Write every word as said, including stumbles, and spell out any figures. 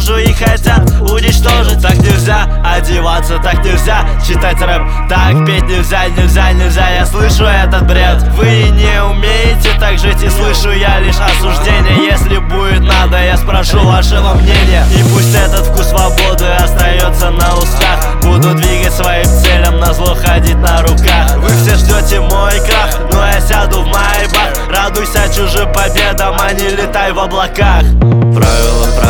кожу и хотят уничтожить. Так нельзя одеваться, так нельзя читать рэп, так петь нельзя, нельзя, нельзя. Я слышу этот бред. Вы не умеете так жить, и слышу я лишь осуждение. Если будет надо, я спрошу вашего мнения. И пусть этот вкус свободы остается на устах, буду двигать своим целям, назло ходить на руках. Вы все ждете мой крах, но я сяду в майбах. Радуйся чужим победам, а не летай в облаках. Правила,